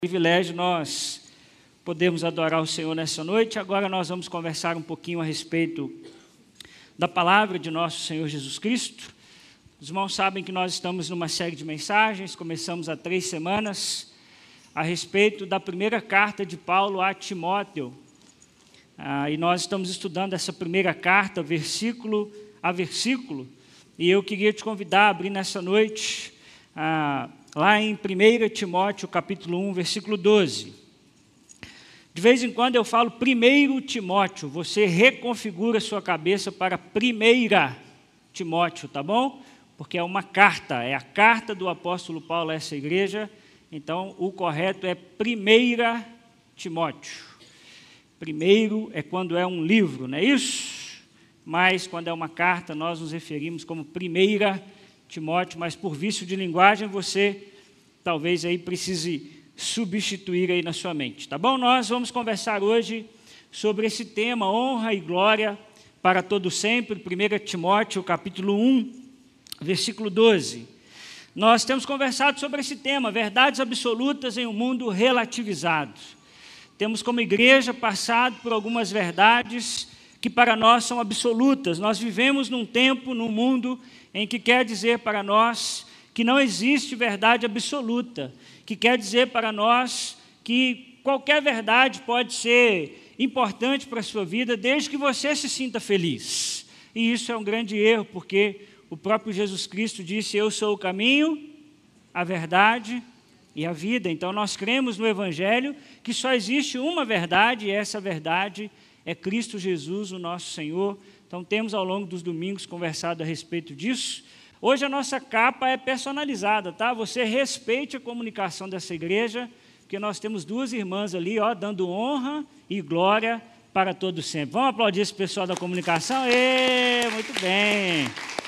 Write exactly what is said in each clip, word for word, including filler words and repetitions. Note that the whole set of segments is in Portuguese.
Privilégio nós podemos adorar o Senhor nessa noite. Agora nós vamos conversar um pouquinho a respeito da palavra de nosso Senhor Jesus Cristo. Os irmãos sabem que nós estamos numa série de mensagens, começamos há três semanas, a respeito da primeira carta de Paulo a Timóteo. Ah, e nós estamos estudando essa primeira carta, versículo a versículo, e eu queria te convidar a abrir nessa noite, ah, lá em primeiro Timóteo, capítulo um, versículo doze. De vez em quando eu falo primeiro Timóteo, você reconfigura a sua cabeça para primeira Timóteo, tá bom? Porque é uma carta, é a carta do apóstolo Paulo a essa igreja, então o correto é primeira Timóteo. Primeiro é quando é um livro, não é isso? Mas quando é uma carta, nós nos referimos como primeira Timóteo, mas por vício de linguagem você talvez aí precise substituir aí na sua mente, tá bom? Nós vamos conversar hoje sobre esse tema, honra e glória para todo sempre, primeiro Timóteo, capítulo um, versículo doze. Nós temos conversado sobre esse tema, verdades absolutas em um mundo relativizado. Temos como igreja passado por algumas verdades que para nós são absolutas. Nós vivemos num tempo, num mundo em que quer dizer para nós que não existe verdade absoluta, que quer dizer para nós que qualquer verdade pode ser importante para a sua vida, desde que você se sinta feliz. E isso é um grande erro, porque o próprio Jesus Cristo disse, eu sou o caminho, a verdade e a vida. Então nós cremos no Evangelho que só existe uma verdade, e essa verdade é Cristo Jesus, o nosso Senhor. Então temos ao longo dos domingos conversado a respeito disso. Hoje a nossa capa é personalizada, tá? Você respeite a comunicação dessa igreja, porque nós temos duas irmãs ali, ó, dando honra e glória para todos sempre. Vamos aplaudir esse pessoal da comunicação? Ê, muito bem.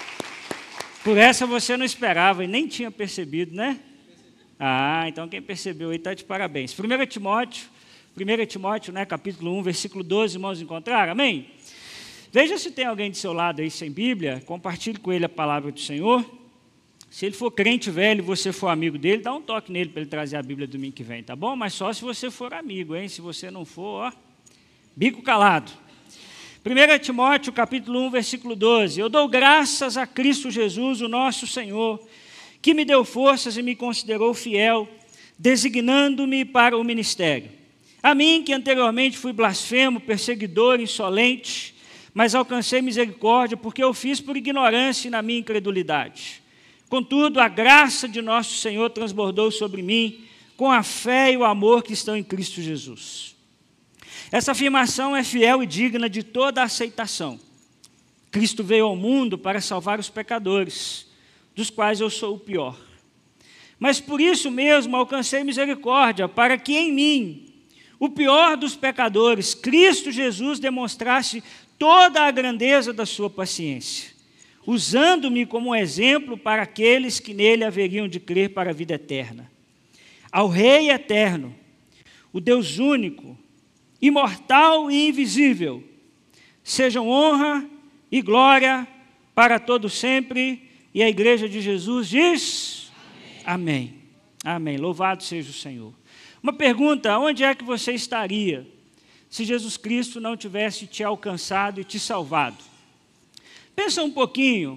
Por essa você não esperava e nem tinha percebido, né? Ah, então quem percebeu aí está de parabéns. primeiro Timóteo, primeiro Timóteo, né, capítulo um, versículo doze, irmãos, encontraram? Amém? Veja se tem alguém do seu lado aí sem Bíblia, compartilhe com ele a palavra do Senhor. Se ele for crente velho e você for amigo dele, dá um toque nele para ele trazer a Bíblia domingo que vem, tá bom? Mas só se você for amigo, hein? Se você não for, ó, bico calado. primeiro Timóteo, capítulo um, versículo doze. Eu dou graças a Cristo Jesus, o nosso Senhor, que me deu forças e me considerou fiel, designando-me para o ministério. A mim, que anteriormente fui blasfemo, perseguidor, insolente, mas alcancei misericórdia, porque eu fiz por ignorância e na minha incredulidade. Contudo, a graça de nosso Senhor transbordou sobre mim, com a fé e o amor que estão em Cristo Jesus. Essa afirmação é fiel e digna de toda a aceitação. Cristo veio ao mundo para salvar os pecadores, dos quais eu sou o pior. Mas por isso mesmo alcancei misericórdia, para que em mim, o pior dos pecadores, Cristo Jesus demonstrasse toda a grandeza da sua paciência, usando-me como exemplo para aqueles que nele haveriam de crer para a vida eterna. Ao Rei eterno, o Deus único, imortal e invisível, sejam honra e glória para todo sempre. E a igreja de Jesus diz, amém. Amém. Amém. Louvado seja o Senhor. Uma pergunta, onde é que você estaria se Jesus Cristo não tivesse te alcançado e te salvado? Pensa um pouquinho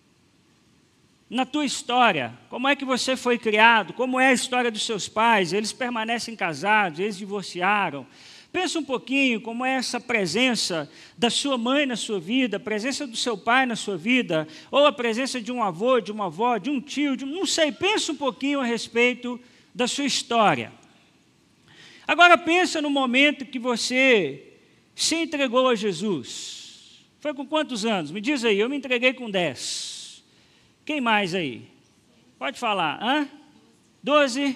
na tua história, como é que você foi criado, como é a história dos seus pais, eles permanecem casados, eles divorciaram. Pensa um pouquinho como é essa presença da sua mãe na sua vida, a presença do seu pai na sua vida, ou a presença de um avô, de uma avó, de um tio, de um, não sei, pensa um pouquinho a respeito da sua história. Agora pensa no momento que você se entregou a Jesus. Foi com quantos anos? Me diz aí, eu me entreguei com dez. Quem mais aí? Pode falar. Hã? doze?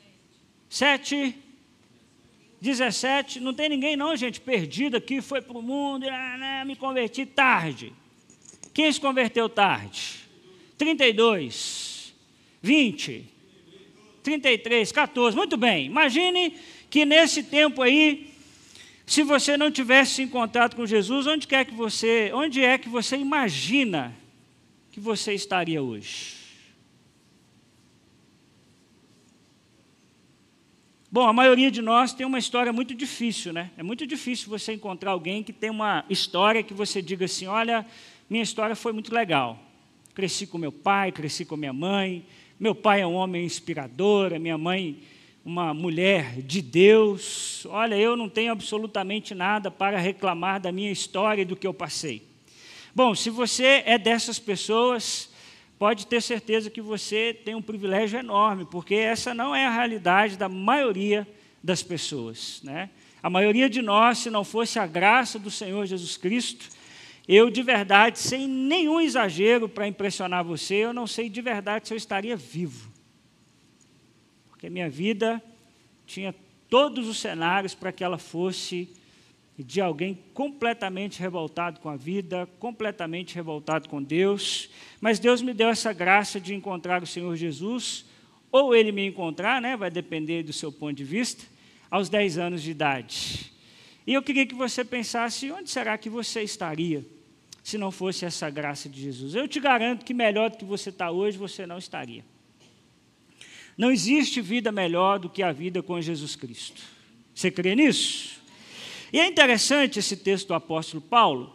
sete? dezessete? Não tem ninguém não, gente, perdido aqui, foi para o mundo, me converti tarde. Quem se converteu tarde? trinta e dois, vinte, trinta e três, quatorze, muito bem. Imagine que nesse tempo aí, se você não tivesse em contato com Jesus, onde quer que você, onde é que você imagina que você estaria hoje? Bom, a maioria de nós tem uma história muito difícil, né? É muito difícil você encontrar alguém que tem uma história que você diga assim, olha, minha história foi muito legal. Cresci com meu pai, cresci com minha mãe, meu pai é um homem inspirador, a minha mãe uma mulher de Deus. Olha, eu não tenho absolutamente nada para reclamar da minha história e do que eu passei. Bom, se você é dessas pessoas, pode ter certeza que você tem um privilégio enorme, porque essa não é a realidade da maioria das pessoas, né? A maioria de nós, se não fosse a graça do Senhor Jesus Cristo, eu de verdade, sem nenhum exagero para impressionar você, eu não sei de verdade se eu estaria vivo. Porque minha vida tinha todos os cenários para que ela fosse de alguém completamente revoltado com a vida, completamente revoltado com Deus, mas Deus me deu essa graça de encontrar o Senhor Jesus, ou Ele me encontrar, né, vai depender do seu ponto de vista, aos dez anos de idade. E eu queria que você pensasse, onde será que você estaria se não fosse essa graça de Jesus? Eu te garanto que melhor do que você está hoje, você não estaria. Não existe vida melhor do que a vida com Jesus Cristo. Você crê nisso? E é interessante esse texto do apóstolo Paulo,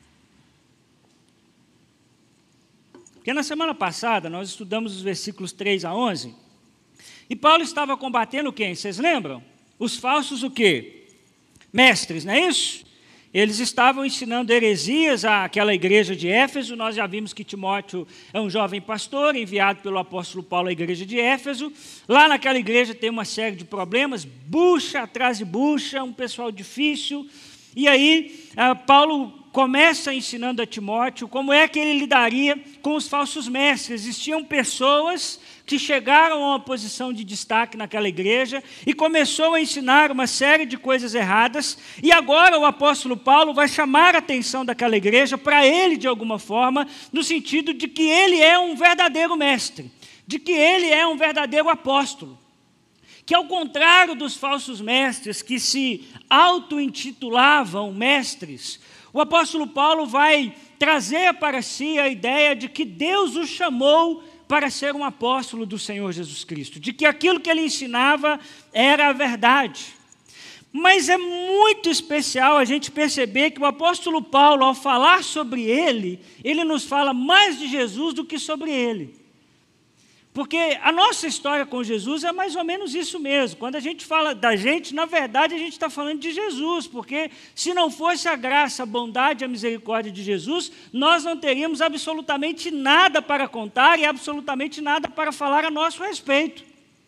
porque na semana passada nós estudamos os versículos três a onze, e Paulo estava combatendo quem? Vocês lembram? Os falsos o quê? Mestres, não é isso? Eles estavam ensinando heresias àquela igreja de Éfeso. Nós já vimos que Timóteo é um jovem pastor, enviado pelo apóstolo Paulo à igreja de Éfeso. Lá naquela igreja tem uma série de problemas, bucha atrás de bucha, um pessoal difícil. E aí, Paulo começa ensinando a Timóteo como é que ele lidaria com os falsos mestres. Existiam pessoas que chegaram a uma posição de destaque naquela igreja e começou a ensinar uma série de coisas erradas, e agora o apóstolo Paulo vai chamar a atenção daquela igreja para ele de alguma forma, no sentido de que ele é um verdadeiro mestre, de que ele é um verdadeiro apóstolo, que ao contrário dos falsos mestres que se auto-intitulavam mestres, o apóstolo Paulo vai trazer para si a ideia de que Deus o chamou para ser um apóstolo do Senhor Jesus Cristo, de que aquilo que ele ensinava era a verdade. Mas é muito especial a gente perceber que o apóstolo Paulo, ao falar sobre ele, ele nos fala mais de Jesus do que sobre ele. Porque a nossa história com Jesus é mais ou menos isso mesmo. Quando a gente fala da gente, na verdade a gente está falando de Jesus, porque se não fosse a graça, a bondade e a misericórdia de Jesus, nós não teríamos absolutamente nada para contar e absolutamente nada para falar a nosso respeito.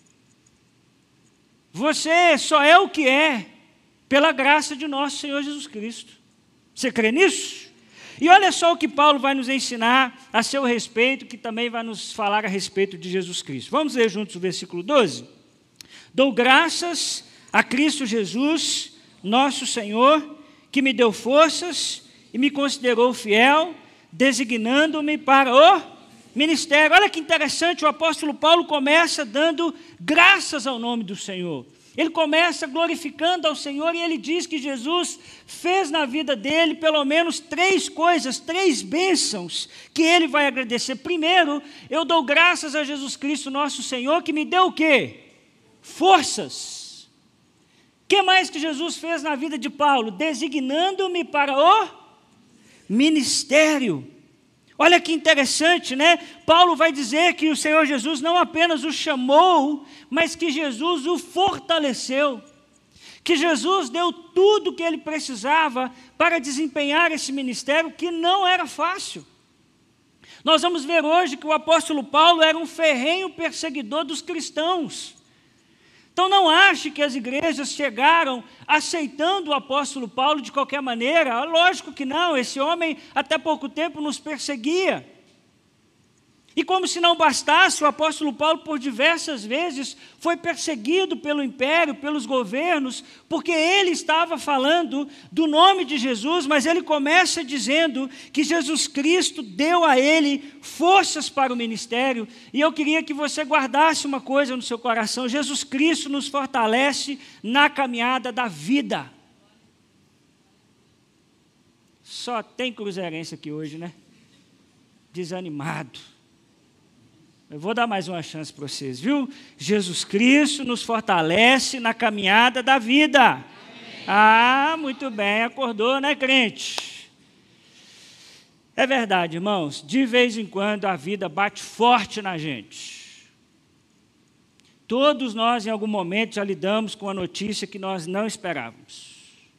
Você só é o que é pela graça de nosso Senhor Jesus Cristo. Você crê nisso? E olha só o que Paulo vai nos ensinar a seu respeito, que também vai nos falar a respeito de Jesus Cristo. Vamos ler juntos o versículo doze? Dou graças a Cristo Jesus, nosso Senhor, que me deu forças e me considerou fiel, designando-me para o ministério. Olha que interessante, o apóstolo Paulo começa dando graças ao nome do Senhor. Ele começa glorificando ao Senhor e ele diz que Jesus fez na vida dele pelo menos três coisas, três bênçãos que ele vai agradecer. Primeiro, eu dou graças a Jesus Cristo, nosso Senhor, que me deu o quê? Forças. O que mais que Jesus fez na vida de Paulo? Designando-me para o ministério. Olha que interessante, né? Paulo vai dizer que o Senhor Jesus não apenas o chamou, mas que Jesus o fortaleceu. Que Jesus deu tudo o que ele precisava para desempenhar esse ministério, que não era fácil. Nós vamos ver hoje que o apóstolo Paulo era um ferrenho perseguidor dos cristãos. Então não ache que as igrejas chegaram aceitando o apóstolo Paulo de qualquer maneira. Lógico que não, esse homem até pouco tempo nos perseguia. E como se não bastasse, o apóstolo Paulo por diversas vezes foi perseguido pelo império, pelos governos, porque ele estava falando do nome de Jesus, mas ele começa dizendo que Jesus Cristo deu a ele forças para o ministério. E eu queria que você guardasse uma coisa no seu coração: Jesus Cristo nos fortalece na caminhada da vida. Só tem cruzeirense aqui hoje, né? Desanimado. Eu vou dar mais uma chance para vocês, viu? Jesus Cristo nos fortalece na caminhada da vida. Amém. Ah, muito bem, acordou, né, crente? É verdade, irmãos, de vez em quando a vida bate forte na gente. Todos nós, em algum momento, já lidamos com a notícia que nós não esperávamos.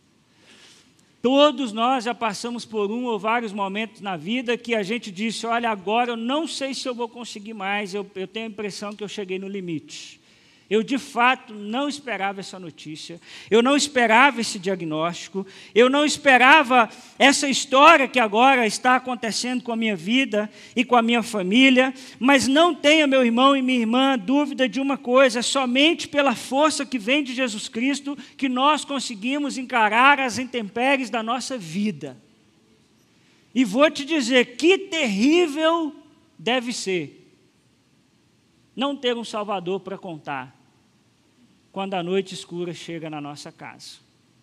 Todos nós já passamos por um ou vários momentos na vida que a gente disse, olha, agora eu não sei se eu vou conseguir mais, eu, eu tenho a impressão que eu cheguei no limite. Eu, de fato, não esperava essa notícia, eu não esperava esse diagnóstico, eu não esperava essa história que agora está acontecendo com a minha vida e com a minha família, mas não tenha, meu irmão e minha irmã, dúvida de uma coisa, é somente pela força que vem de Jesus Cristo que nós conseguimos encarar as intempéries da nossa vida. E vou te dizer, que terrível deve ser não ter um Salvador para contar quando a noite escura chega na nossa casa.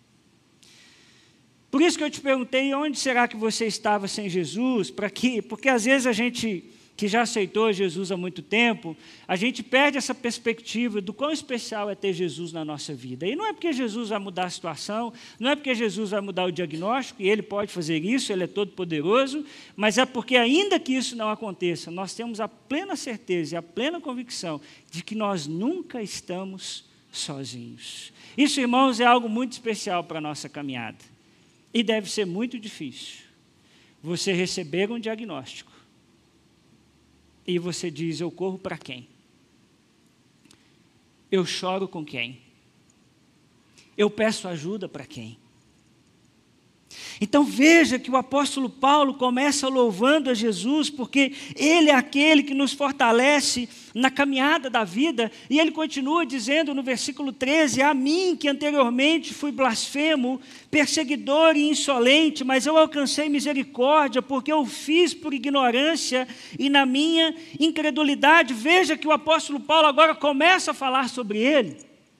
Por isso que eu te perguntei, onde será que você estava sem Jesus? Para quê? Porque às vezes a gente que já aceitou Jesus há muito tempo, a gente perde essa perspectiva do quão especial é ter Jesus na nossa vida. E não é porque Jesus vai mudar a situação, não é porque Jesus vai mudar o diagnóstico, e Ele pode fazer isso, Ele é todo poderoso, mas é porque ainda que isso não aconteça, nós temos a plena certeza e a plena convicção de que nós nunca estamos sozinhos. Isso, irmãos, é algo muito especial para a nossa caminhada. E deve ser muito difícil você receber um diagnóstico e você diz, eu corro para quem? Eu choro com quem? Eu peço ajuda para quem? Então veja que o apóstolo Paulo começa louvando a Jesus, porque Ele é aquele que nos fortalece na caminhada da vida, e ele continua dizendo no versículo treze, a mim que anteriormente fui blasfemo, perseguidor e insolente, mas eu alcancei misericórdia, porque eu fiz por ignorância e na minha incredulidade. Veja que o apóstolo Paulo agora começa a falar sobre ele.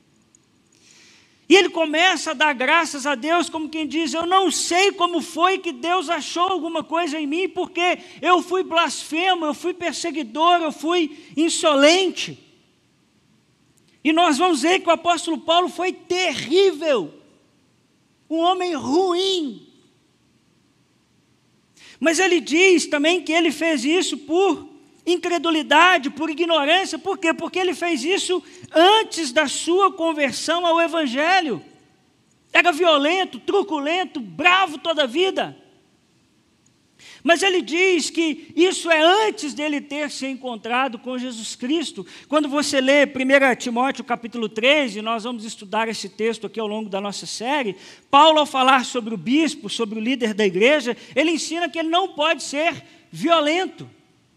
E ele começa a dar graças a Deus, como quem diz, eu não sei como foi que Deus achou alguma coisa em mim, porque eu fui blasfemo, eu fui perseguidor, eu fui insolente. E nós vamos ver que o apóstolo Paulo foi terrível, um homem ruim. Mas ele diz também que ele fez isso por incredulidade, por ignorância. Por quê? Porque ele fez isso antes da sua conversão ao Evangelho. Era violento, truculento, bravo toda a vida. Mas ele diz que isso é antes dele ter se encontrado com Jesus Cristo. Quando você lê primeiro Timóteo capítulo treze, nós vamos estudar esse texto aqui ao longo da nossa série, Paulo, ao falar sobre o bispo, sobre o líder da igreja, ele ensina que ele não pode ser violento.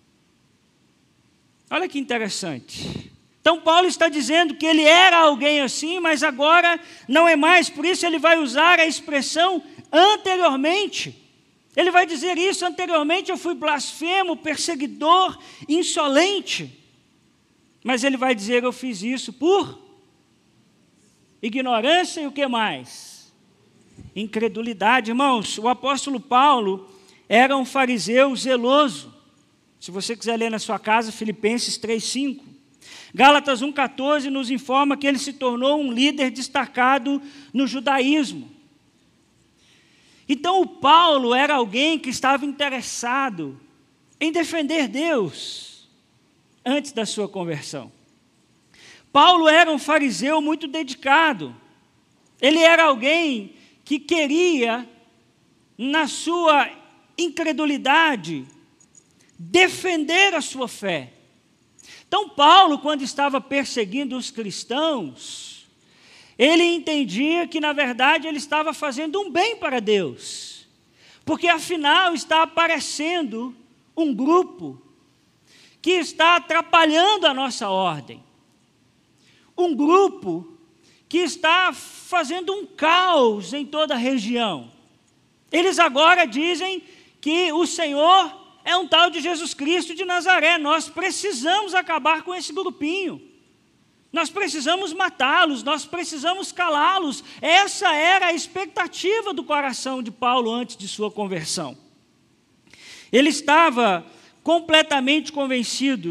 Olha que interessante. Então Paulo está dizendo que ele era alguém assim, mas agora não é mais. Por isso ele vai usar a expressão anteriormente. Ele vai dizer isso, anteriormente eu fui blasfemo, perseguidor, insolente. Mas ele vai dizer, eu fiz isso por ignorância e o que mais? Incredulidade. Irmãos, o apóstolo Paulo era um fariseu zeloso. Se você quiser ler na sua casa, Filipenses três, cinco. Gálatas um, quatorze nos informa que ele se tornou um líder destacado no judaísmo. Então o Paulo era alguém que estava interessado em defender Deus antes da sua conversão. Paulo era um fariseu muito dedicado. Ele era alguém que queria, na sua incredulidade, defender a sua fé. Então Paulo, quando estava perseguindo os cristãos, ele entendia que na verdade ele estava fazendo um bem para Deus, porque afinal está aparecendo um grupo que está atrapalhando a nossa ordem, um grupo que está fazendo um caos em toda a região. Eles agora dizem que o Senhor é um tal de Jesus Cristo de Nazaré. Nós precisamos acabar com esse grupinho. Nós precisamos matá-los, nós precisamos calá-los. Essa era a expectativa do coração de Paulo antes de sua conversão. Ele estava completamente convencido,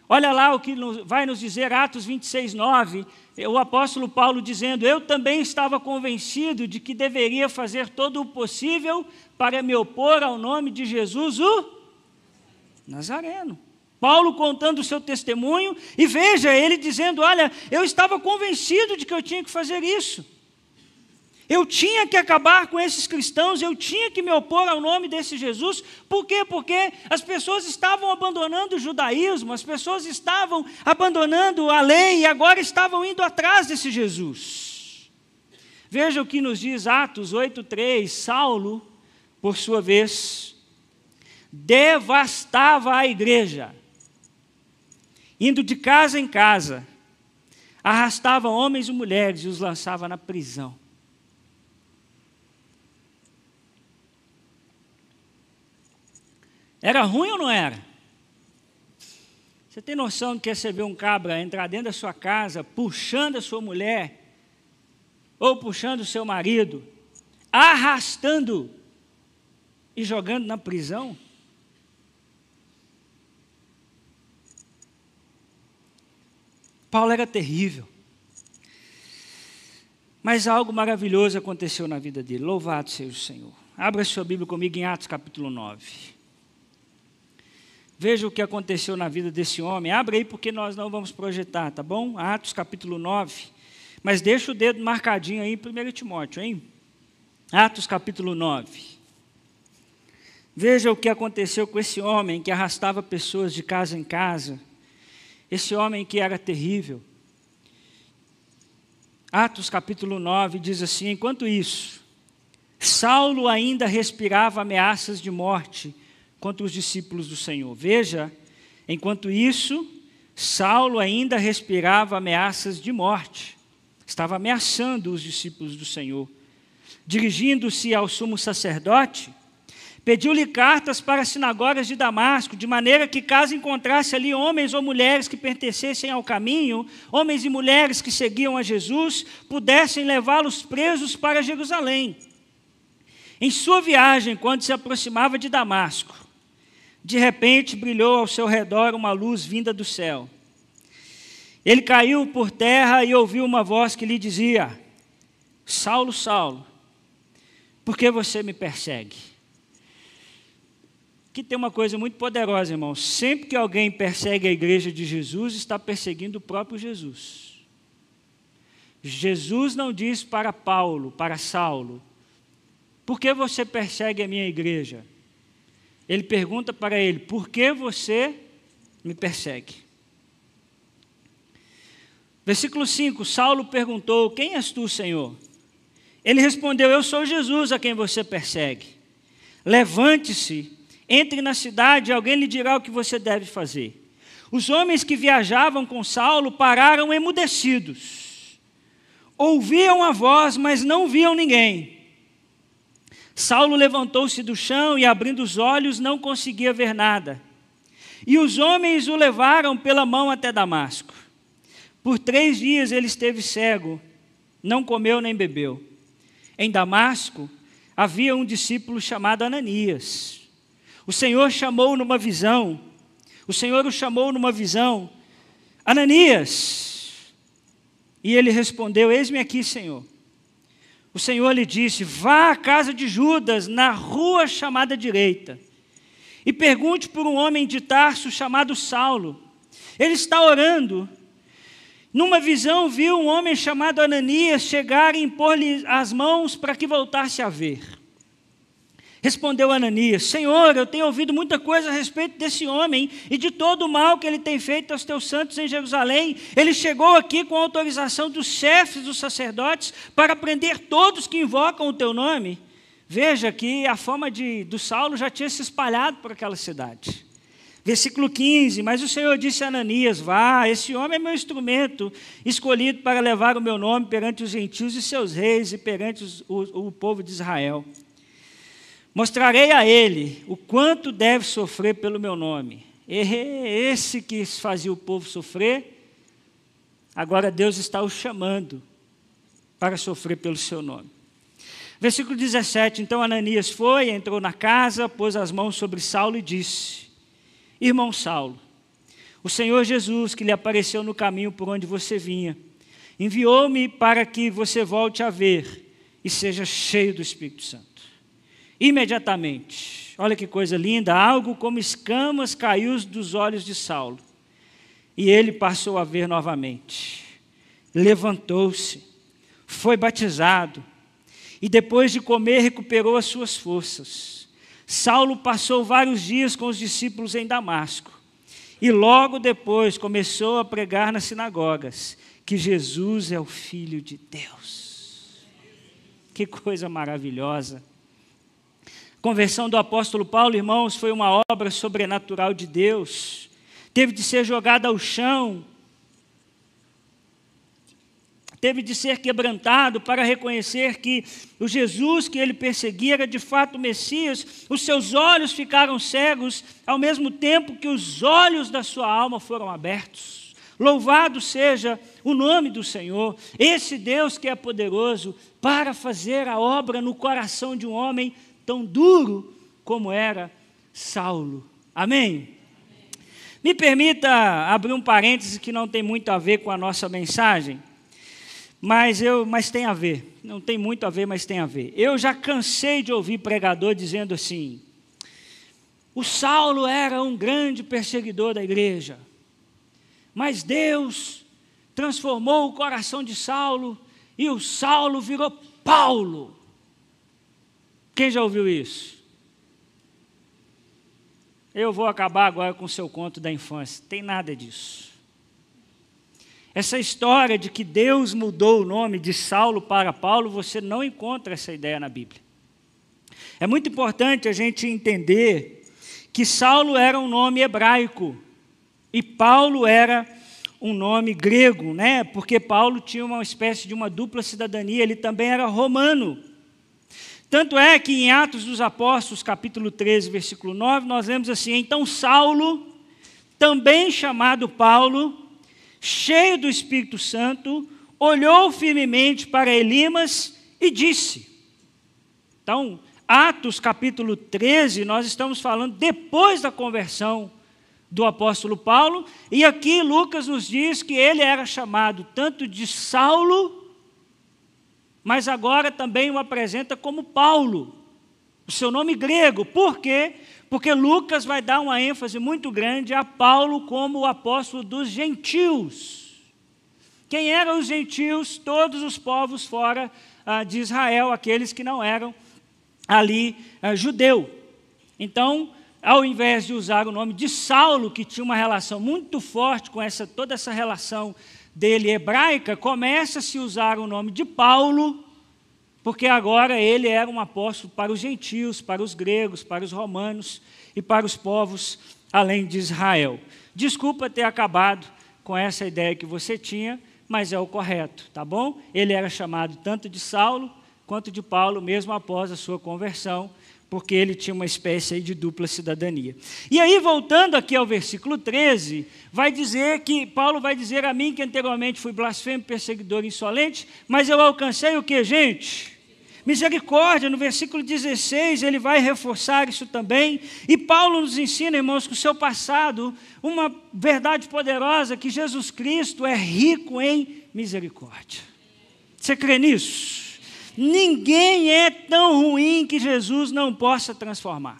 Olha lá o que vai nos dizer Atos vinte e seis, nove, o apóstolo Paulo dizendo: eu também estava convencido de que deveria fazer todo o possível para me opor ao nome de Jesus, o Nazareno. Paulo contando o seu testemunho, e veja, ele dizendo: olha, eu estava convencido de que eu tinha que fazer isso. Eu tinha que acabar com esses cristãos, eu tinha que me opor ao nome desse Jesus. Por quê? Porque as pessoas estavam abandonando o judaísmo, as pessoas estavam abandonando a lei e agora estavam indo atrás desse Jesus. Veja o que nos diz Atos oito, três. Saulo, por sua vez, devastava a igreja, indo de casa em casa, arrastava homens e mulheres e os lançava na prisão. Era ruim ou não era? Você tem noção de que você vê um cabra entrar dentro da sua casa, puxando a sua mulher, ou puxando o seu marido, arrastando e jogando na prisão? Paulo era terrível. Mas algo maravilhoso aconteceu na vida dele. Louvado seja o Senhor. Abra sua Bíblia comigo em Atos capítulo nove. Veja o que aconteceu na vida desse homem. Abre aí porque nós não vamos projetar, tá bom? Atos capítulo nove. Mas deixa o dedo marcadinho aí em primeiro Timóteo, hein? Atos capítulo nove. Veja o que aconteceu com esse homem que arrastava pessoas de casa em casa. Esse homem que era terrível. Atos capítulo nove diz assim: enquanto isso, Saulo ainda respirava ameaças de morte contra os discípulos do Senhor. Veja, enquanto isso, Saulo ainda respirava ameaças de morte. Estava ameaçando os discípulos do Senhor. Dirigindo-se ao sumo sacerdote, pediu-lhe cartas para as sinagogas de Damasco, de maneira que, caso encontrasse ali homens ou mulheres que pertencessem ao caminho, homens e mulheres que seguiam a Jesus, pudessem levá-los presos para Jerusalém. Em sua viagem, quando se aproximava de Damasco, de repente brilhou ao seu redor uma luz vinda do céu. Ele caiu por terra e ouviu uma voz que lhe dizia: Saulo, Saulo, por que você me persegue? Aqui tem uma coisa muito poderosa, irmãos. Sempre que alguém persegue a igreja de Jesus, está perseguindo o próprio Jesus. Jesus não diz para Paulo, para Saulo: por que você persegue a minha igreja? Ele pergunta para ele: por que você me persegue? Versículo cinco, Saulo perguntou: quem és tu, Senhor? Ele respondeu: eu sou Jesus a quem você persegue. Levante-se, entre na cidade e alguém lhe dirá o que você deve fazer. Os homens que viajavam com Saulo pararam emudecidos. Ouviam a voz, mas não viam ninguém. Saulo levantou-se do chão e, abrindo os olhos, não conseguia ver nada. E os homens o levaram pela mão até Damasco. Por três dias ele esteve cego, não comeu nem bebeu. Em Damasco havia um discípulo chamado Ananias. O Senhor chamou numa visão, o Senhor o chamou numa visão: Ananias. E ele respondeu: eis-me aqui, Senhor. O Senhor lhe disse: vá à casa de Judas, na rua chamada direita, e pergunte por um homem de Tarso chamado Saulo. Ele está orando. Numa visão viu um homem chamado Ananias chegar e impor-lhe as mãos para que voltasse a ver. Respondeu Ananias: Senhor, eu tenho ouvido muita coisa a respeito desse homem e de todo o mal que ele tem feito aos teus santos em Jerusalém. Ele chegou aqui com autorização dos chefes dos sacerdotes para prender todos que invocam o teu nome. Veja que a fama de, do Saulo já tinha se espalhado por aquela cidade. Versículo quinze, mas o Senhor disse a Ananias: vá, esse homem é meu instrumento, escolhido para levar o meu nome perante os gentios e seus reis e perante os, o, o povo de Israel. Mostrarei a ele o quanto deve sofrer pelo meu nome. Esse que fazia o povo sofrer, agora Deus está o chamando para sofrer pelo seu nome. Versículo dezessete, então Ananias foi, entrou na casa, pôs as mãos sobre Saulo e disse: Irmão Saulo, o Senhor Jesus, que lhe apareceu no caminho por onde você vinha, enviou-me para que você volte a ver e seja cheio do Espírito Santo. Imediatamente, olha que coisa linda, algo como escamas caiu dos olhos de Saulo. E ele passou a ver novamente. Levantou-se, foi batizado, e depois de comer recuperou as suas forças. Saulo passou vários dias com os discípulos em Damasco, e logo depois começou a pregar nas sinagogas, que Jesus é o Filho de Deus. Que coisa maravilhosa. A conversão do apóstolo Paulo, irmãos, foi uma obra sobrenatural de Deus. Teve de ser jogado ao chão, teve de ser quebrantado para reconhecer que o Jesus que ele perseguia era de fato o Messias. Os seus olhos ficaram cegos, ao mesmo tempo que os olhos da sua alma foram abertos. Louvado seja o nome do Senhor, esse Deus que é poderoso para fazer a obra no coração de um homem tão duro como era Saulo. Amém? Me permita abrir um parêntese que não tem muito a ver com a nossa mensagem, mas, eu, mas tem a ver. Não tem muito a ver, mas tem a ver. Eu já cansei de ouvir pregador dizendo assim: o Saulo era um grande perseguidor da igreja, mas Deus transformou o coração de Saulo e o Saulo virou Paulo. Quem já ouviu isso? Eu vou acabar agora com o seu conto da infância. Tem nada disso. Essa história de que Deus mudou o nome de Saulo para Paulo, você não encontra essa ideia na Bíblia. É muito importante a gente entender que Saulo era um nome hebraico e Paulo era um nome grego, né? Porque Paulo tinha uma espécie de uma dupla cidadania, ele também era romano. Tanto é que em Atos dos Apóstolos, capítulo treze, versículo nove, nós lemos assim: então Saulo, também chamado Paulo, cheio do Espírito Santo, olhou firmemente para Elimas e disse. Então, Atos capítulo treze, nós estamos falando depois da conversão do apóstolo Paulo, e aqui Lucas nos diz que ele era chamado tanto de Saulo, mas agora também o apresenta como Paulo, o seu nome grego. Por quê? Porque Lucas vai dar uma ênfase muito grande a Paulo como o apóstolo dos gentios. Quem eram os gentios? Todos os povos fora ah, de Israel, aqueles que não eram ali ah, judeu. Então, ao invés de usar o nome de Saulo, que tinha uma relação muito forte com essa, toda essa relação dele hebraica, começa a se usar o nome de Paulo, porque agora ele era um apóstolo para os gentios, para os gregos, para os romanos e para os povos além de Israel. Desculpa ter acabado com essa ideia que você tinha, mas é o correto, tá bom? Ele era chamado tanto de Saulo quanto de Paulo, mesmo após a sua conversão, porque ele tinha uma espécie aí de dupla cidadania. E aí, voltando aqui ao versículo treze, vai dizer que, Paulo vai dizer a mim que anteriormente fui blasfemo, perseguidor insolente, mas eu alcancei o que, gente? Misericórdia. No versículo dezesseis, ele vai reforçar isso também, e Paulo nos ensina, irmãos, com o seu passado, uma verdade poderosa, que Jesus Cristo é rico em misericórdia. Você crê nisso? Ninguém é tão ruim que Jesus não possa transformar.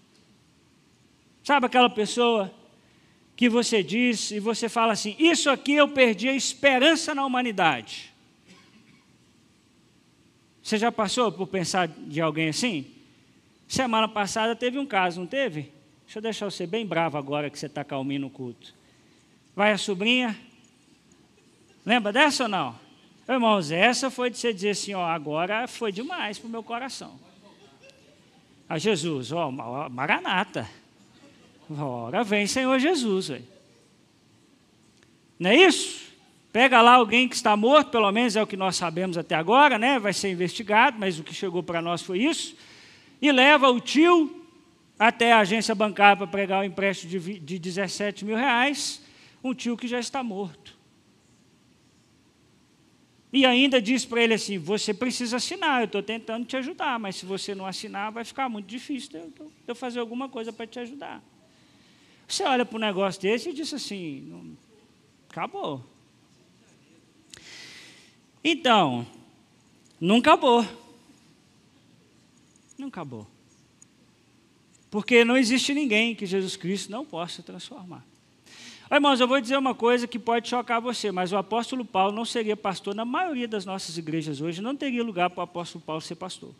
Sabe aquela pessoa que você diz e você fala assim: isso aqui eu perdi a esperança na humanidade. Você já passou por pensar de alguém assim? Semana passada teve um caso, não teve? Deixa eu deixar você bem bravo agora que você está calminho no culto. Vai a sobrinha? Lembra dessa ou não? Irmãos, essa foi de você dizer assim, ó, agora foi demais para o meu coração. A Jesus, ó, Maranata. Ora vem, Senhor Jesus. Véio. Não é isso? Pega lá alguém que está morto, pelo menos é o que nós sabemos até agora, né? Vai ser investigado, mas o que chegou para nós foi isso. E leva o tio até a agência bancária para pregar o empréstimo de, de dezessete mil reais, um tio que já está morto. E ainda diz para ele assim: você precisa assinar, eu estou tentando te ajudar, mas se você não assinar, vai ficar muito difícil de eu, de eu fazer alguma coisa para te ajudar. Você olha para um negócio desse e diz assim, não, acabou. Então, não acabou. Não acabou. Porque não existe ninguém que Jesus Cristo não possa transformar. Irmãos, eu vou dizer uma coisa que pode chocar você, mas o apóstolo Paulo não seria pastor na maioria das nossas igrejas hoje, não teria lugar para o apóstolo Paulo ser pastor.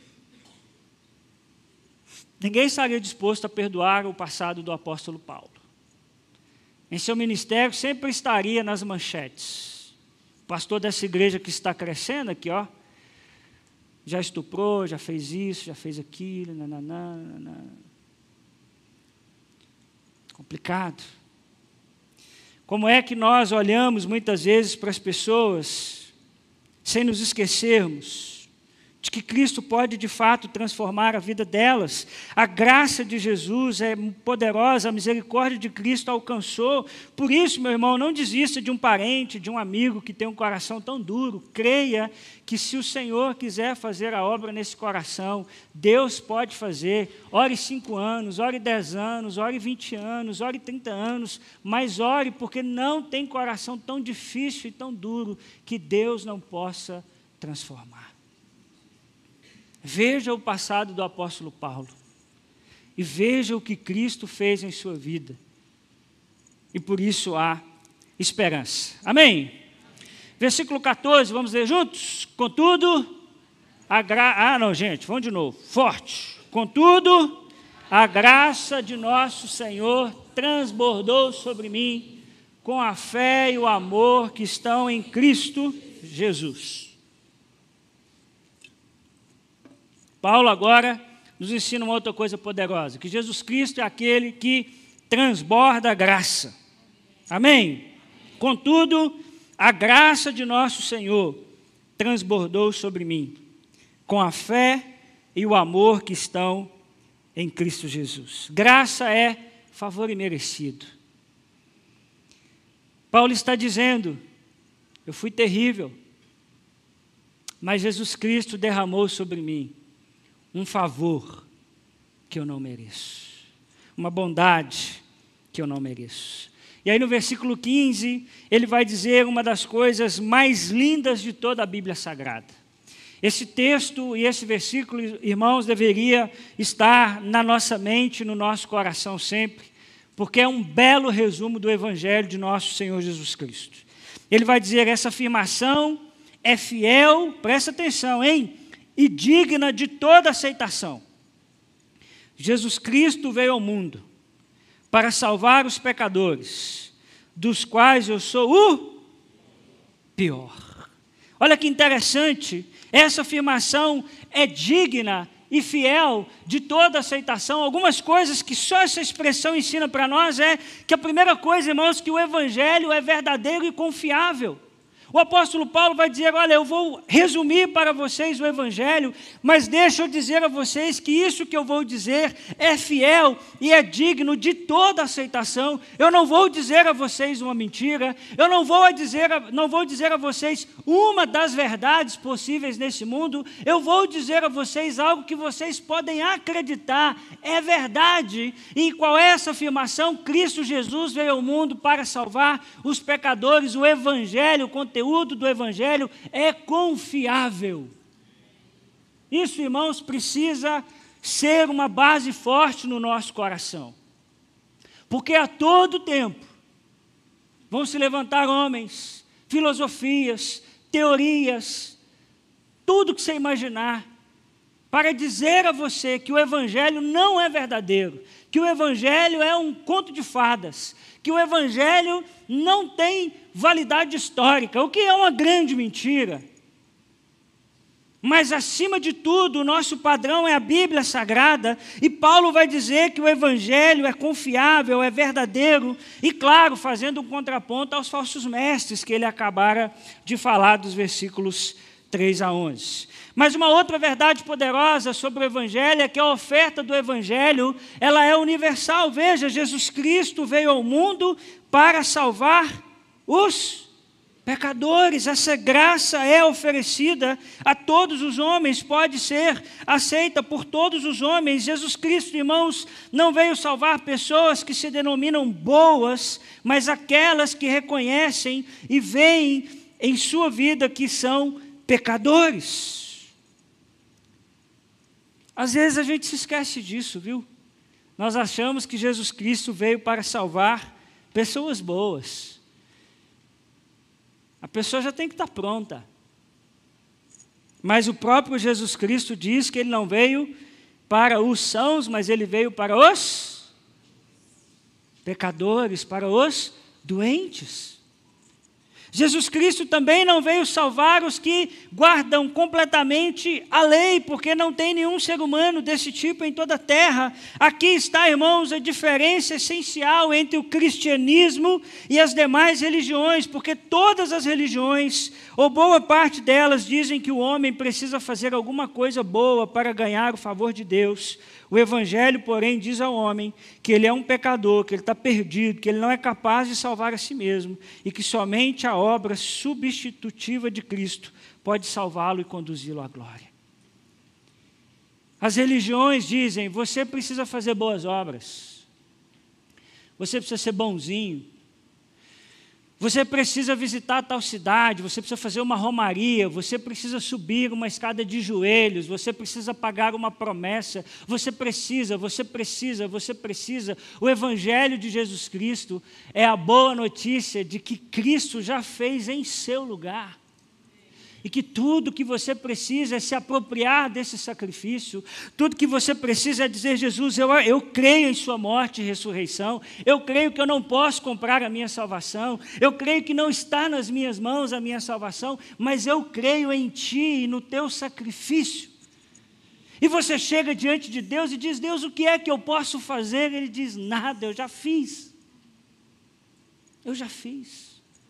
Ninguém estaria disposto a perdoar o passado do apóstolo Paulo. Em seu ministério sempre estaria nas manchetes. O pastor dessa igreja que está crescendo aqui, ó, já estuprou, já fez isso, já fez aquilo, nananã, nananã. Complicado. Como é que nós olhamos muitas vezes para as pessoas sem nos esquecermos de que Cristo pode de fato transformar a vida delas? A graça de Jesus é poderosa, a misericórdia de Cristo alcançou. Por isso, meu irmão, não desista de um parente, de um amigo que tem um coração tão duro. Creia que se o Senhor quiser fazer a obra nesse coração, Deus pode fazer. Ore cinco anos, ore dez anos, ore vinte anos, ore trinta anos, mas ore porque não tem coração tão difícil e tão duro que Deus não possa transformar. Veja o passado do apóstolo Paulo e veja o que Cristo fez em sua vida. E por isso há esperança. Amém? Versículo quatorze, vamos ler juntos? Contudo, a gra... Ah, não, gente, vamos de novo. Forte. Contudo, a graça de nosso Senhor transbordou sobre mim com a fé e o amor que estão em Cristo Jesus. Paulo agora nos ensina uma outra coisa poderosa, que Jesus Cristo é aquele que transborda a graça. Amém? Contudo, a graça de nosso Senhor transbordou sobre mim, com a fé e o amor que estão em Cristo Jesus. Graça é favor imerecido. Paulo está dizendo, eu fui terrível, mas Jesus Cristo derramou sobre mim um favor que eu não mereço, uma bondade que eu não mereço. E aí no versículo quinze, ele vai dizer uma das coisas mais lindas de toda a Bíblia Sagrada. Esse texto e esse versículo, irmãos, deveria estar na nossa mente, no nosso coração sempre, porque é um belo resumo do Evangelho de nosso Senhor Jesus Cristo. Ele vai dizer, essa afirmação é fiel, presta atenção, hein? E digna de toda aceitação. Jesus Cristo veio ao mundo para salvar os pecadores, dos quais eu sou o pior. Olha que interessante, essa afirmação é digna e fiel de toda aceitação. Algumas coisas que só essa expressão ensina para nós é que a primeira coisa, irmãos, que o Evangelho é verdadeiro e confiável. O apóstolo Paulo vai dizer, olha, eu vou resumir para vocês o Evangelho, mas deixa eu dizer a vocês que isso que eu vou dizer é fiel e é digno de toda aceitação. Eu não vou dizer a vocês uma mentira, eu não vou dizer a, não vou dizer a vocês uma das verdades possíveis nesse mundo, eu vou dizer a vocês algo que vocês podem acreditar, é verdade. E qual é essa afirmação? Cristo Jesus veio ao mundo para salvar os pecadores. O Evangelho, o conteúdo O conteúdo do Evangelho é confiável. Isso, irmãos, precisa ser uma base forte no nosso coração. Porque a todo tempo vão se levantar homens, filosofias, teorias, tudo que você imaginar, para dizer a você que o Evangelho não é verdadeiro, que o Evangelho é um conto de fadas, que o Evangelho não tem validade histórica, o que é uma grande mentira. Mas, acima de tudo, o nosso padrão é a Bíblia Sagrada, e Paulo vai dizer que o Evangelho é confiável, é verdadeiro, e, claro, fazendo um contraponto aos falsos mestres que ele acabara de falar dos versículos três a onze. Mas uma outra verdade poderosa sobre o Evangelho é que a oferta do Evangelho, ela é universal. Veja, Jesus Cristo veio ao mundo para salvar os pecadores. Essa graça é oferecida a todos os homens, pode ser aceita por todos os homens. Jesus Cristo, irmãos, não veio salvar pessoas que se denominam boas, mas aquelas que reconhecem e veem em sua vida que são pecadores. Às vezes a gente se esquece disso, viu? Nós achamos que Jesus Cristo veio para salvar pessoas boas. A pessoa já tem que estar pronta. Mas o próprio Jesus Cristo diz que ele não veio para os sãos, mas ele veio para os pecadores, para os doentes. Jesus Cristo também não veio salvar os que guardam completamente a lei, porque não tem nenhum ser humano desse tipo em toda a terra. Aqui está, irmãos, a diferença essencial entre o cristianismo e as demais religiões, porque todas as religiões, ou boa parte delas, dizem que o homem precisa fazer alguma coisa boa para ganhar o favor de Deus. O Evangelho, porém, diz ao homem que ele é um pecador, que ele está perdido, que ele não é capaz de salvar a si mesmo e que somente a obra substitutiva de Cristo pode salvá-lo e conduzi-lo à glória. As religiões dizem, você precisa fazer boas obras, você precisa ser bonzinho, você precisa visitar tal cidade, você precisa fazer uma romaria, você precisa subir uma escada de joelhos, você precisa pagar uma promessa, você precisa, você precisa, você precisa. O Evangelho de Jesus Cristo é a boa notícia de que Cristo já fez em seu lugar. E que tudo que você precisa é se apropriar desse sacrifício, tudo que você precisa é dizer, Jesus, eu, eu creio em sua morte e ressurreição, eu creio que eu não posso comprar a minha salvação, eu creio que não está nas minhas mãos a minha salvação, mas eu creio em ti e no teu sacrifício. E você chega diante de Deus e diz, Deus, o que é que eu posso fazer? Ele diz, nada, eu já fiz, eu já fiz.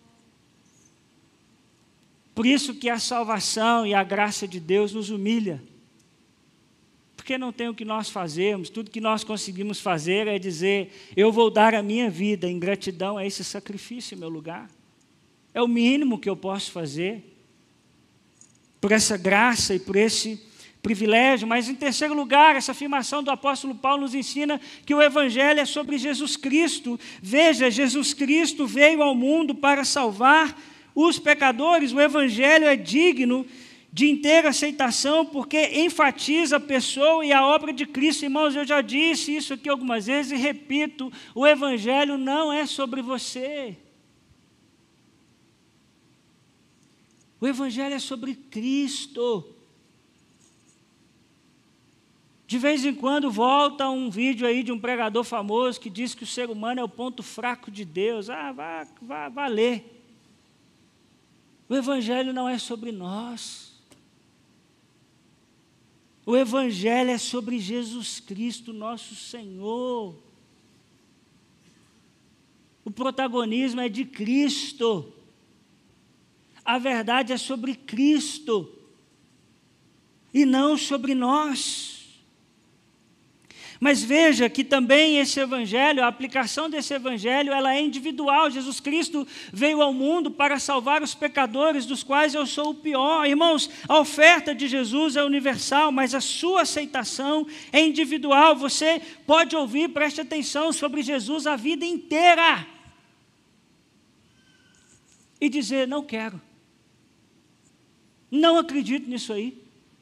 Por isso que a salvação e a graça de Deus nos humilha. Porque não tem o que nós fazermos, tudo que nós conseguimos fazer é dizer, eu vou dar a minha vida em gratidão a esse sacrifício em meu lugar. É o mínimo que eu posso fazer, por essa graça e por esse privilégio. Mas em terceiro lugar, essa afirmação do apóstolo Paulo nos ensina que o Evangelho é sobre Jesus Cristo. Veja, Jesus Cristo veio ao mundo para salvar os pecadores. O Evangelho é digno de inteira aceitação, porque enfatiza a pessoa e a obra de Cristo. Irmãos, eu já disse isso aqui algumas vezes e repito, o Evangelho não é sobre você. O Evangelho é sobre Cristo. De vez em quando volta um vídeo aí de um pregador famoso que diz que o ser humano é o ponto fraco de Deus. Ah, vá, vá, vá ler. O Evangelho não é sobre nós. O Evangelho é sobre Jesus Cristo, nosso Senhor. O protagonismo é de Cristo. A verdade é sobre Cristo e não sobre nós. Mas veja que também esse Evangelho, a aplicação desse Evangelho, ela é individual. Jesus Cristo veio ao mundo para salvar os pecadores, dos quais eu sou o pior. Irmãos, a oferta de Jesus é universal, mas a sua aceitação é individual. Você pode ouvir, preste atenção, sobre Jesus a vida inteira e dizer, não quero, não acredito nisso aí.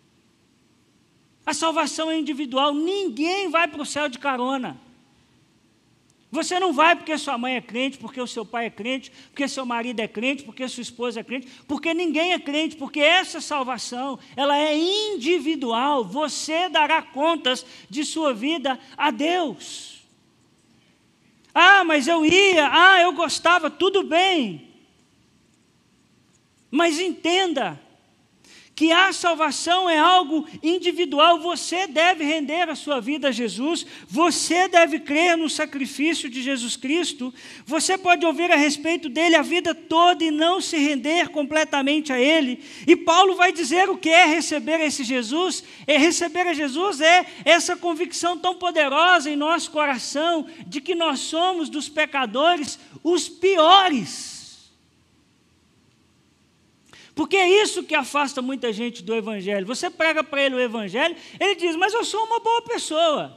A salvação é individual, ninguém vai para o céu de carona. Você não vai porque sua mãe é crente, porque o seu pai é crente, porque seu marido é crente, porque sua esposa é crente, porque ninguém é crente, porque essa salvação, ela é individual. Você dará contas de sua vida a Deus. Ah, mas eu ia, ah, eu gostava, tudo bem. Mas entenda que a salvação é algo individual. Você deve render a sua vida a Jesus, você deve crer no sacrifício de Jesus Cristo. Você pode ouvir a respeito dele a vida toda e não se render completamente a ele. E Paulo vai dizer o que é receber esse Jesus. É receber a Jesus é essa convicção tão poderosa em nosso coração de que nós somos dos pecadores os piores. Porque é isso que afasta muita gente do Evangelho. Você prega para ele o Evangelho, ele diz, mas eu sou uma boa pessoa.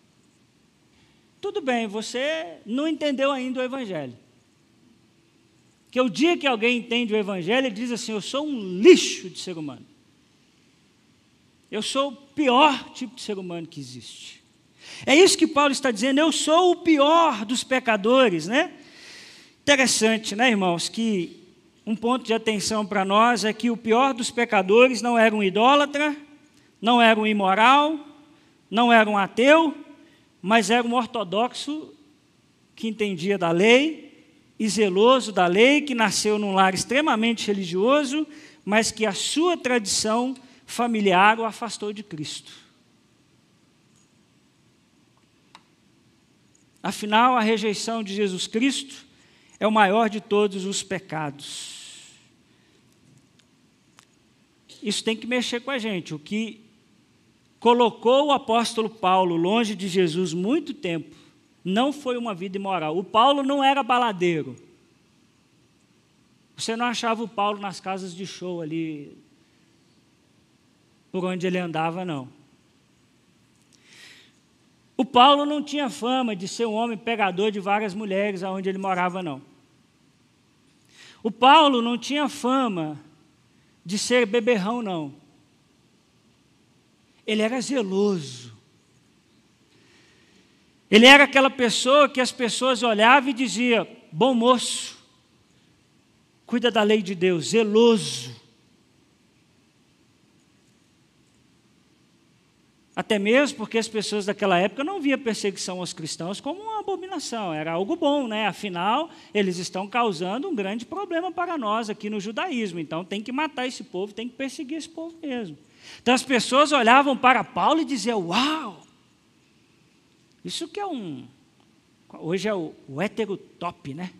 Tudo bem, você não entendeu ainda o Evangelho. Que o dia que alguém entende o Evangelho, ele diz assim, eu sou um lixo de ser humano. Eu sou o pior tipo de ser humano que existe. É isso que Paulo está dizendo, eu sou o pior dos pecadores, né? Interessante, né, irmãos, que um ponto de atenção para nós é que o pior dos pecadores não era um idólatra, não era um imoral, não era um ateu, mas era um ortodoxo que entendia da lei, e zeloso da lei, que nasceu num lar extremamente religioso, mas que a sua tradição familiar o afastou de Cristo. Afinal, a rejeição de Jesus Cristo é o maior de todos os pecados. Isso tem que mexer com a gente. O que colocou o apóstolo Paulo longe de Jesus muito tempo não foi uma vida imoral. O Paulo não era baladeiro. Você não achava o Paulo nas casas de show ali, por onde ele andava, não. O Paulo não tinha fama de ser um homem pegador de várias mulheres aonde ele morava, não. O Paulo não tinha fama de ser beberrão, não. Ele era zeloso. Ele era aquela pessoa que as pessoas olhavam e diziam, bom moço, cuida da lei de Deus, zeloso. Até mesmo porque as pessoas daquela época não viam perseguição aos cristãos como uma abominação, era algo bom, né? Afinal, eles estão causando um grande problema para nós aqui no judaísmo, então tem que matar esse povo, tem que perseguir esse povo mesmo. Então as pessoas olhavam para Paulo e diziam, uau, isso que é um, hoje é o, o hétero top, né?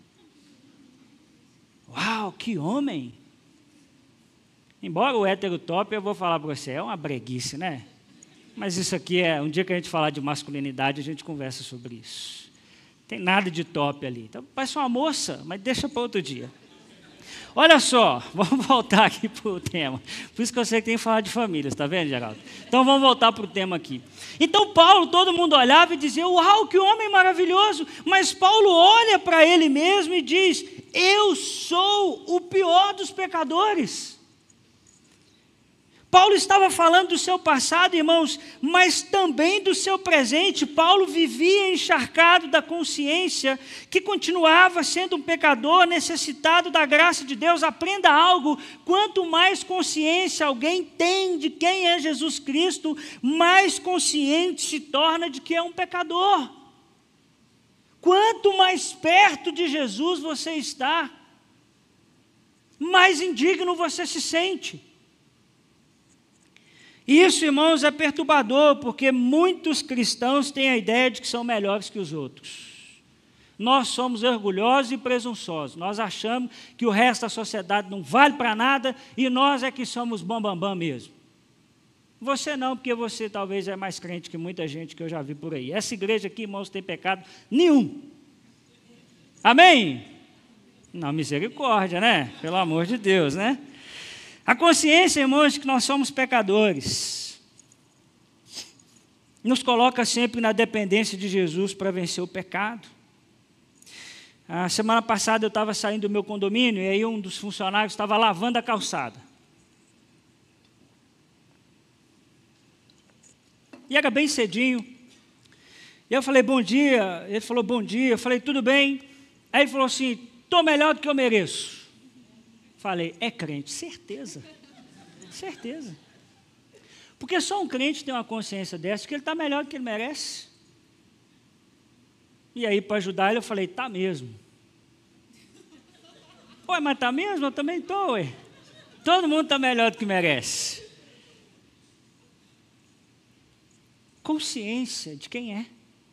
Uau, que homem! Embora o hétero top, eu vou falar para você, é uma breguice, né? Mas isso aqui é, um dia que a gente falar de masculinidade, a gente conversa sobre isso. Tem nada de top ali. Então, parece uma moça, mas deixa para outro dia. Olha só, vamos voltar aqui para o tema. Por isso que eu sei que tem que falar de famílias, está vendo, Geraldo? Então, vamos voltar para o tema aqui. Então, Paulo, todo mundo olhava e dizia, uau, que homem maravilhoso. Mas Paulo olha para ele mesmo e diz, eu sou o pior dos pecadores. Paulo estava falando do seu passado, irmãos, mas também do seu presente. Paulo vivia encharcado da consciência que continuava sendo um pecador necessitado da graça de Deus. Aprenda algo, quanto mais consciência alguém tem de quem é Jesus Cristo, mais consciente se torna de que é um pecador. Quanto mais perto de Jesus você está, mais indigno você se sente. Isso, irmãos, é perturbador, porque muitos cristãos têm a ideia de que são melhores que os outros. Nós somos orgulhosos e presunçosos. Nós achamos que o resto da sociedade não vale para nada e nós é que somos bambambam bam, bam mesmo. Você não, porque você talvez é mais crente que muita gente que eu já vi por aí. Essa igreja aqui, irmãos, não tem pecado nenhum. Amém? Não, misericórdia, né? Pelo amor de Deus, né? A consciência, irmãos, de que nós somos pecadores, nos coloca sempre na dependência de Jesus para vencer o pecado. A semana passada eu estava saindo do meu condomínio e aí um dos funcionários estava lavando a calçada. E era bem cedinho. E eu falei, bom dia. Ele falou, bom dia. Eu falei, tudo bem? Aí ele falou assim, estou melhor do que eu mereço. Falei, é crente, certeza, certeza. Porque só um crente tem uma consciência dessa, que ele está melhor do que ele merece. E aí, para ajudar ele, eu falei, está mesmo. Ué, mas está mesmo? Eu também estou, ué. Todo mundo está melhor do que merece. Consciência de quem é.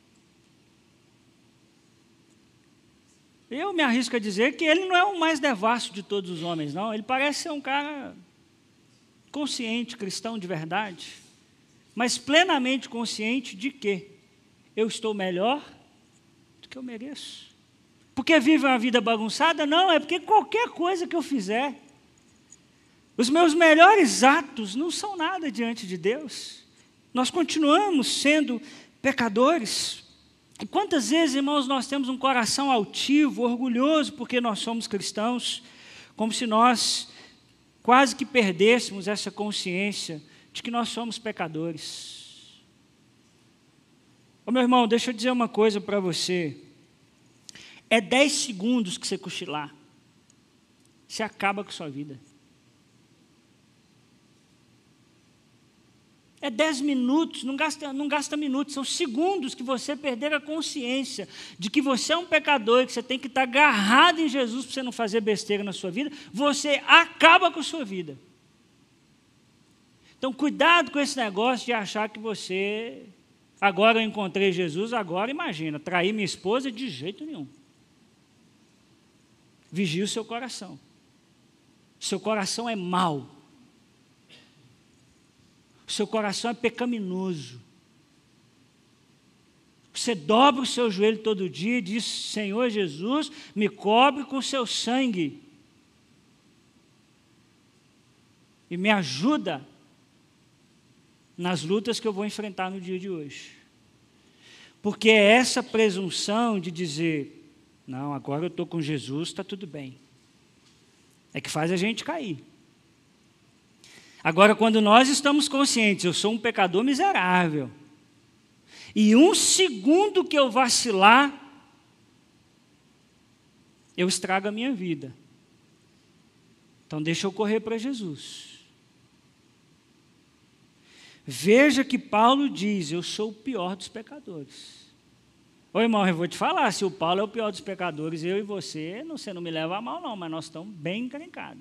Eu me arrisco a dizer que ele não é o mais devasso de todos os homens, não. Ele parece ser um cara consciente, cristão de verdade, mas plenamente consciente de que eu estou melhor do que eu mereço. Porque vive uma vida bagunçada? Não, é porque qualquer coisa que eu fizer Os meus melhores atos não são nada diante de Deus. Nós continuamos sendo pecadores. E quantas vezes, irmãos, nós temos um coração altivo, orgulhoso, porque nós somos cristãos, como se nós quase que perdêssemos essa consciência de que nós somos pecadores. Ô meu irmão, deixa eu dizer uma coisa para você. É dez segundos que você cochilar, você acaba com a sua vida. É dez minutos, não gasta, não gasta minutos, são segundos que você perder a consciência de que você é um pecador e que você tem que estar agarrado em Jesus para você não fazer besteira na sua vida, você acaba com a sua vida. Então, cuidado com esse negócio de achar que você, agora eu encontrei Jesus, agora imagina, trair minha esposa de jeito nenhum. Vigie o seu coração. Seu coração é mau. O seu coração é pecaminoso. Você dobra o seu joelho todo dia e diz: Senhor Jesus, me cobre com o seu sangue. E me ajuda nas lutas que eu vou enfrentar no dia de hoje. Porque é essa presunção de dizer: não, agora eu estou com Jesus, está tudo bem. É que faz a gente cair. Agora, quando nós estamos conscientes, eu sou um pecador miserável, e um segundo que eu vacilar, eu estrago a minha vida. Então, deixa eu correr para Jesus. Veja que Paulo diz: eu sou o pior dos pecadores. Ô irmão, eu vou te falar, se o Paulo é o pior dos pecadores, eu e você, não, você não me leva a mal não, mas nós estamos bem encrencados.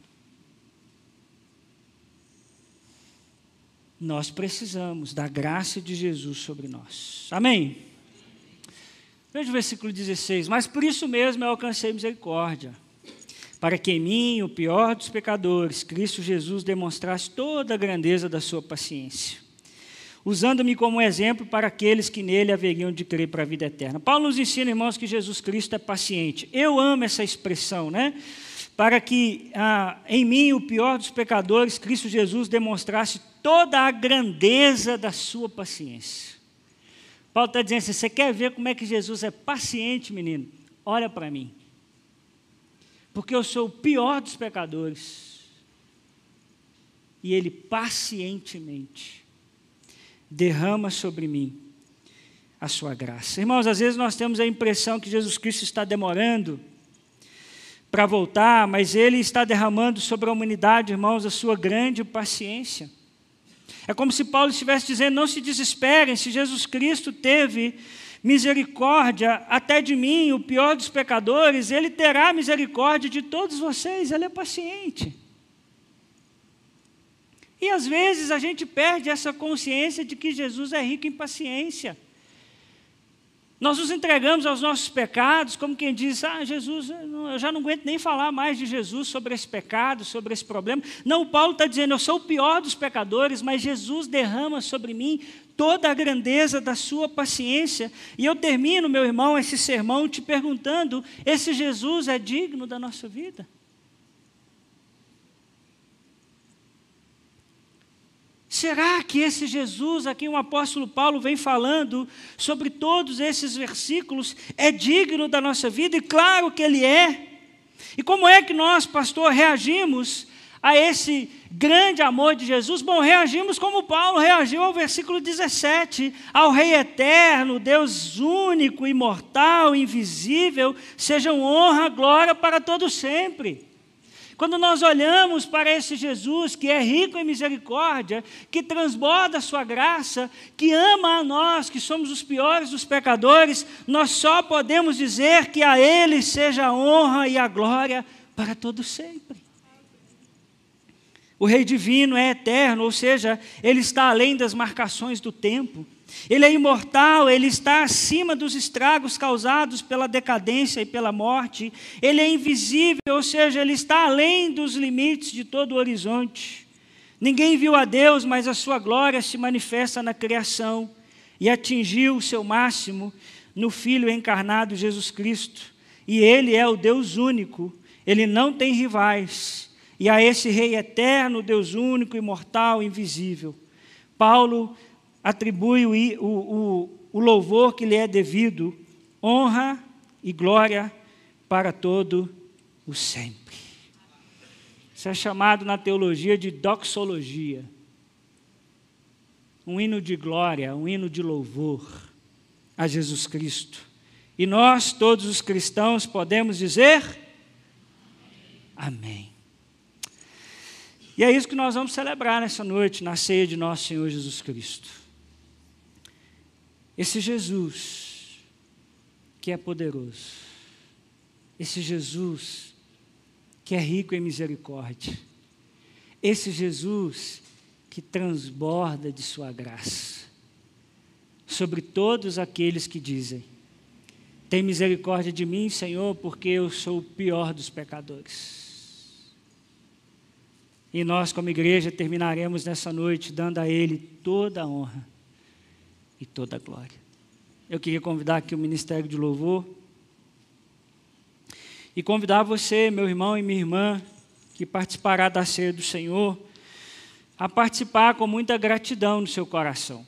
Nós precisamos da graça de Jesus sobre nós. Amém? Veja o versículo dezesseis. Mas por isso mesmo eu alcancei misericórdia, para que em mim, o pior dos pecadores, Cristo Jesus demonstrasse toda a grandeza da sua paciência, usando-me como exemplo para aqueles que nele haveriam de crer para a vida eterna. Paulo nos ensina, irmãos, que Jesus Cristo é paciente. Eu amo essa expressão, né? Para que ah, em mim, o pior dos pecadores, Cristo Jesus demonstrasse toda a grandeza da sua paciência. Paulo está dizendo assim: você quer ver como é que Jesus é paciente, menino? Olha para mim. Porque eu sou o pior dos pecadores. E Ele pacientemente derrama sobre mim a sua graça. Irmãos, às vezes nós temos a impressão que Jesus Cristo está demorando para voltar, mas Ele está derramando sobre a humanidade, irmãos, a sua grande paciência. É como se Paulo estivesse dizendo: não se desesperem, se Jesus Cristo teve misericórdia até de mim, o pior dos pecadores, Ele terá misericórdia de todos vocês. Ele é paciente. E às vezes a gente perde essa consciência de que Jesus é rico em paciência. Nós nos entregamos aos nossos pecados, como quem diz: ah, Jesus, eu já não aguento nem falar mais de Jesus sobre esse pecado, sobre esse problema. Não, o Paulo está dizendo: eu sou o pior dos pecadores, mas Jesus derrama sobre mim toda a grandeza da sua paciência. E eu termino, meu irmão, esse sermão te perguntando: esse Jesus é digno da nossa vida? Será que esse Jesus, a quem o apóstolo Paulo vem falando sobre todos esses versículos, é digno da nossa vida? E claro que ele é. E como é que nós, pastor, reagimos a esse grande amor de Jesus? Bom, reagimos como Paulo reagiu ao versículo dezessete: ao Rei eterno, Deus único, imortal, invisível, sejam honra, glória para todo sempre. Quando nós olhamos para esse Jesus que é rico em misericórdia, que transborda a sua graça, que ama a nós, que somos os piores dos pecadores, nós só podemos dizer que a Ele seja a honra e a glória para todo sempre. O Rei divino é eterno, ou seja, Ele está além das marcações do tempo. Ele é imortal, Ele está acima dos estragos causados pela decadência e pela morte. Ele é invisível, ou seja, Ele está além dos limites de todo o horizonte. Ninguém viu a Deus, mas a sua glória se manifesta na criação e atingiu o seu máximo no Filho encarnado Jesus Cristo. E Ele é o Deus único, Ele não tem rivais. e a esse Rei eterno, Deus único, imortal, invisível, Paulo atribui o, o, o louvor que lhe é devido, honra e glória para todo o sempre. Isso é chamado na teologia de doxologia. Um hino de glória, um hino de louvor a Jesus Cristo. E nós, todos os cristãos, podemos dizer amém. E é isso que nós vamos celebrar nessa noite, na ceia de nosso Senhor Jesus Cristo. Esse Jesus que é poderoso, esse Jesus que é rico em misericórdia, esse Jesus que transborda de sua graça sobre todos aqueles que dizem: tem misericórdia de mim, Senhor, porque eu sou o pior dos pecadores. E nós, como igreja, terminaremos nessa noite dando a Ele toda a honra e toda a glória. Eu queria convidar aqui o Ministério de Louvor e convidar você, meu irmão e minha irmã, que participará da ceia do Senhor, a participar com muita gratidão no seu coração,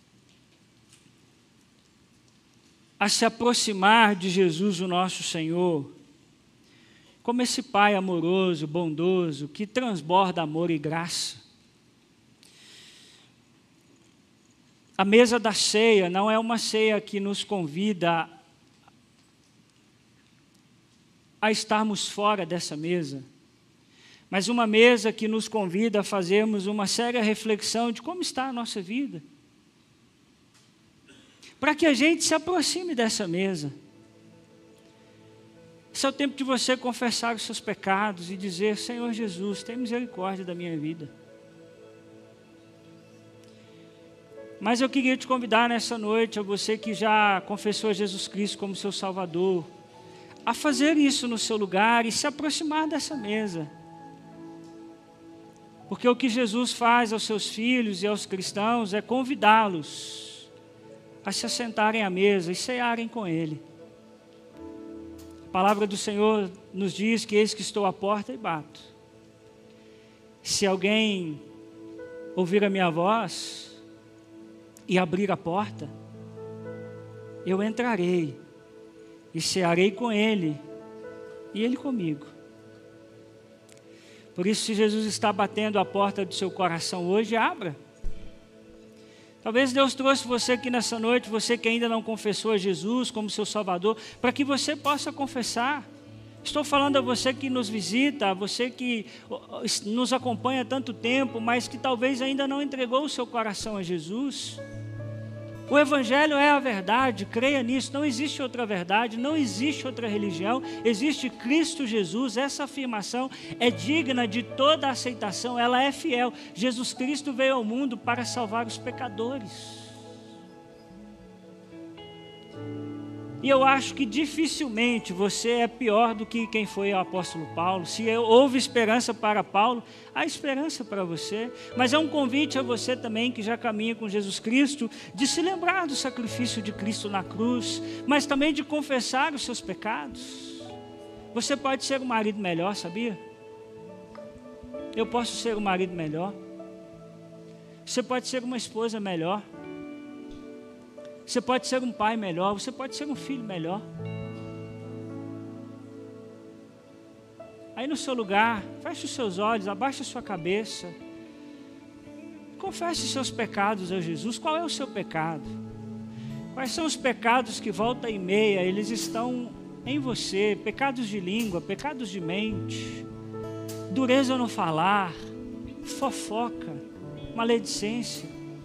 a se aproximar de Jesus, o nosso Senhor, como esse Pai amoroso, bondoso, que transborda amor e graça. A mesa da ceia não é uma ceia que nos convida a estarmos fora dessa mesa, mas uma mesa que nos convida a fazermos uma séria reflexão de como está a nossa vida, para que a gente se aproxime dessa mesa. Esse é o tempo de você confessar os seus pecados e dizer: Senhor Jesus, tem misericórdia da minha vida. Mas eu queria te convidar nessa noite, a você que já confessou Jesus Cristo como seu Salvador, a fazer isso no seu lugar e se aproximar dessa mesa. Porque o que Jesus faz aos seus filhos e aos cristãos é convidá-los a se assentarem à mesa e cearem com Ele. A palavra do Senhor nos diz que eis que estou à porta e bato. Se alguém ouvir a minha voz e abrir a porta, eu entrarei e cearei com ele e ele comigo. Por isso, se Jesus está batendo a porta do seu coração hoje, abra. Talvez Deus trouxe você aqui nessa noite, você que ainda não confessou a Jesus como seu Salvador, para que você possa confessar. Estou falando a você que nos visita, a você que nos acompanha há tanto tempo, mas que talvez ainda não entregou o seu coração a Jesus. O Evangelho é a verdade, creia nisso, não existe outra verdade, não existe outra religião, existe Cristo Jesus. Essa afirmação é digna de toda aceitação, ela é fiel. Jesus Cristo veio ao mundo para salvar os pecadores. E eu acho que dificilmente você é pior do que quem foi o apóstolo Paulo. Se houve esperança para Paulo, há esperança para você. Mas é um convite a você também que já caminha com Jesus Cristo, de se lembrar do sacrifício de Cristo na cruz, mas também de confessar os seus pecados. Você pode ser um marido melhor, sabia? Eu posso ser um marido melhor. Você pode ser uma esposa melhor. Você pode ser um pai melhor, você pode ser um filho melhor. Aí no seu lugar, feche os seus olhos, abaixe a sua cabeça. Confesse os seus pecados a Jesus. Qual é o seu pecado? Quais são os pecados que volta e meia, eles estão em você? Pecados de língua, pecados de mente, dureza no falar, fofoca, maledicência.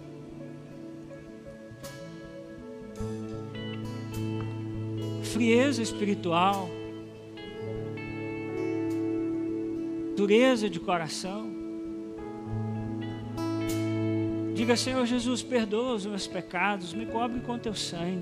Frieza espiritual, dureza de coração. Diga: Senhor Jesus, perdoa os meus pecados, me cobre com teu sangue.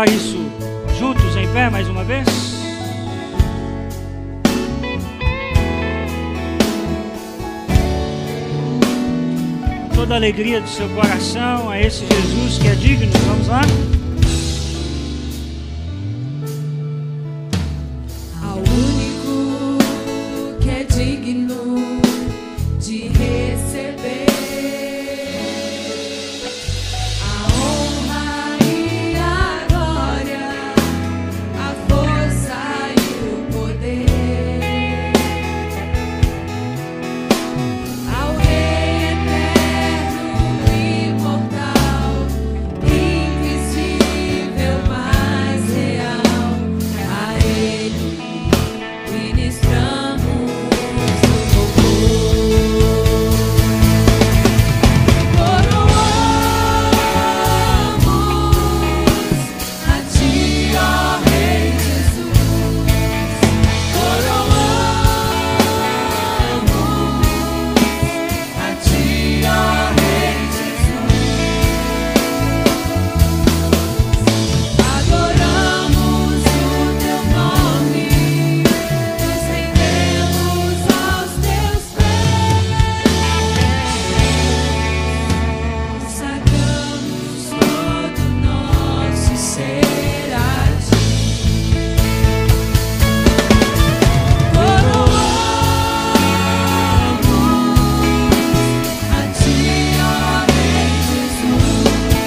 cantar isso juntos em pé mais uma vez? Toda a alegria do seu coração a esse Jesus que é digno. Vamos lá? Ao único que é digno de receber a honra e a glória, a força e o poder, ao Rei eterno, imortal, invisível, mas real, a Ele ministramos o louvor. Coroamos a Ti, ó Rei Jesus. Coroamos a Ti, ó Rei Jesus. Adoramos o Teu nome, nos rendemos aos Teus pés, consagramos todo o nosso ser a Ti. Coroamos a Ti, ó Rei Jesus.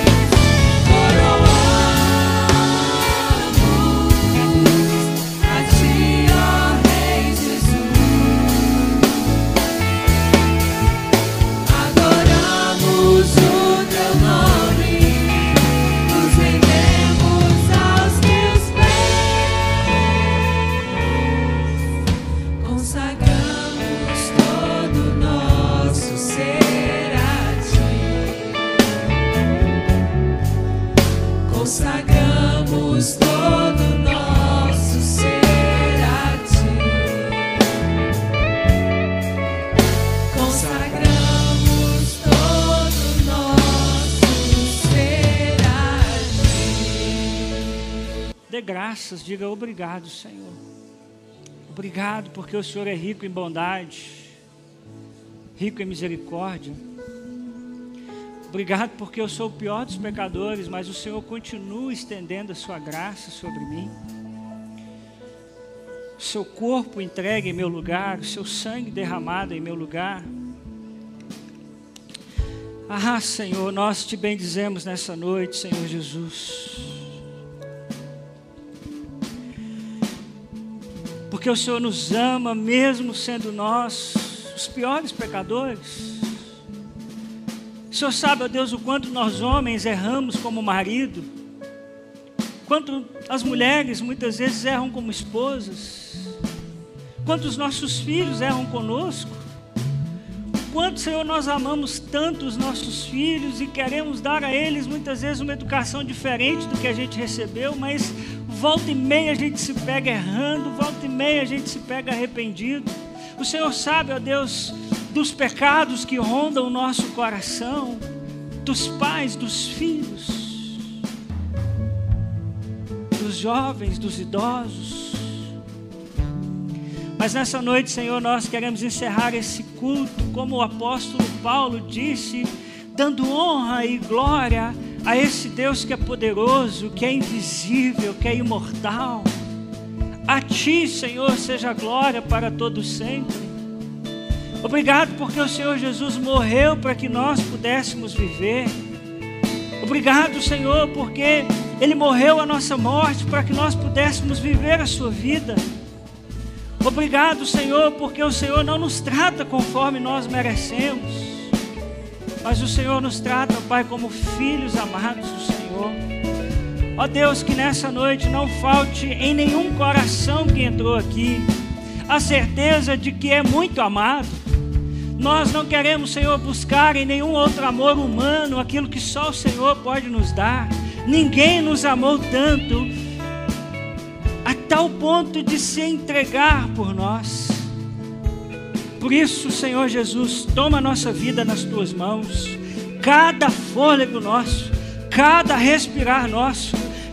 Coroamos a Ti, ó Rei Jesus. Adoramos o Teu nome, nos rendemos aos Teus pés, consagramos todo o nosso ser a Ti. Consagramos todo o nosso ser a Ti. Consagramos todo o nosso ser a Ti. Dê graças, diga obrigado, Senhor. Obrigado porque o Senhor é rico em bondade, rico em misericórdia. Obrigado porque eu sou o pior dos pecadores, mas o Senhor continua estendendo a sua graça sobre mim. O seu corpo entregue em meu lugar, o seu sangue derramado em meu lugar. Ah, Senhor, nós te bendizemos nessa noite, Senhor Jesus. Porque o Senhor nos ama, mesmo sendo nós os piores pecadores. O Senhor sabe, ó Deus, o quanto nós homens erramos como marido, quanto as mulheres muitas vezes erram como esposas, quanto os nossos filhos erram conosco, o quanto, Senhor, nós amamos tanto os nossos filhos e queremos dar a eles muitas vezes uma educação diferente do que a gente recebeu, mas volta e meia a gente se pega errando, volta e meia a gente se pega arrependido. O Senhor sabe, ó Deus, dos pecados que rondam o nosso coração, dos pais, dos filhos, dos jovens, dos idosos. Mas nessa noite, Senhor, nós queremos encerrar esse culto, como o apóstolo Paulo disse, dando honra e glória a esse Deus que é poderoso, que é invisível, que é imortal. A Ti, Senhor, seja a glória para todos sempre. Obrigado porque o Senhor Jesus morreu para que nós pudéssemos viver. Obrigado, Senhor, porque Ele morreu a nossa morte para que nós pudéssemos viver a sua vida. Obrigado, Senhor, porque o Senhor não nos trata conforme nós merecemos, mas o Senhor nos trata, Pai, como filhos amados do Senhor. Ó Deus, que nessa noite não falte em nenhum coração que entrou aqui a certeza de que é muito amado. Nós não queremos, Senhor, buscar em nenhum outro amor humano aquilo que só o Senhor pode nos dar. Ninguém nos amou tanto a tal ponto de se entregar por nós. Por isso, Senhor Jesus, toma a nossa vida nas Tuas mãos. Cada fôlego nosso, cada respirar nosso,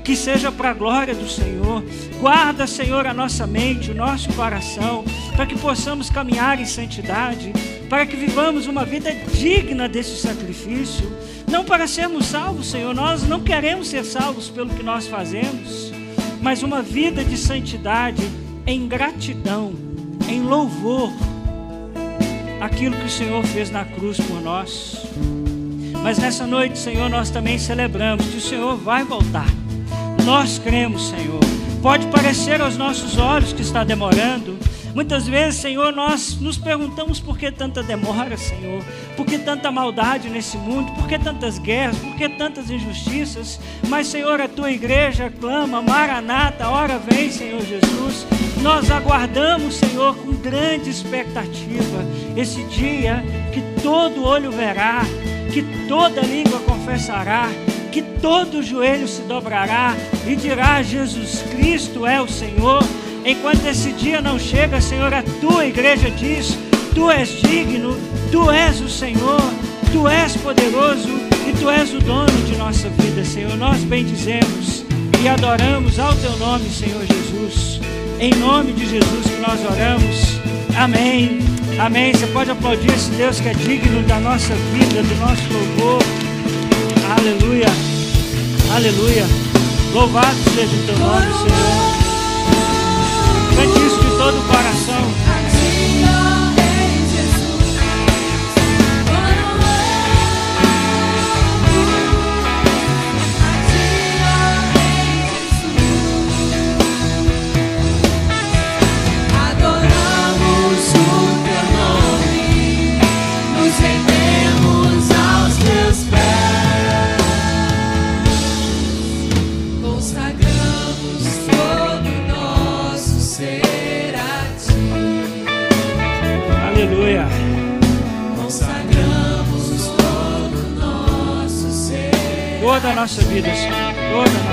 que seja para a glória do Senhor. Guarda, Senhor, a nossa mente, o nosso coração, para que possamos caminhar em santidade, para que vivamos uma vida digna desse sacrifício, não para sermos salvos, Senhor, nós não queremos ser salvos pelo que nós fazemos, mas uma vida de santidade em gratidão, em louvor, aquilo que o Senhor fez na cruz por nós. Mas nessa noite, Senhor, nós também celebramos que o Senhor vai voltar. Nós cremos, Senhor. Pode parecer aos nossos olhos que está demorando. Muitas vezes, Senhor, nós nos perguntamos por que tanta demora, Senhor. Por que tanta maldade nesse mundo? Por que tantas guerras? Por que tantas injustiças? Mas, Senhor, a Tua igreja clama, Maranata, hora vem, Senhor Jesus. Nós aguardamos, Senhor, com grande expectativa esse dia que todo olho verá, que toda língua confessará, que todo joelho se dobrará e dirá: Jesus Cristo é o Senhor. Enquanto esse dia não chega, Senhor, a Tua igreja diz: Tu és digno, Tu és o Senhor, Tu és poderoso e Tu és o dono de nossa vida, Senhor. Nós bendizemos e adoramos ao Teu nome, Senhor Jesus. Em nome de Jesus que nós oramos. Amém. Amém. Você pode aplaudir esse Deus que é digno da nossa vida, do nosso louvor. Aleluia. Aleluia. Louvado seja o Teu nome, Senhor. Cante isso de todo o coração. Aleluia. Consagramos todo o nosso ser. Toda a nossa vida, Senhor. Toda a nossa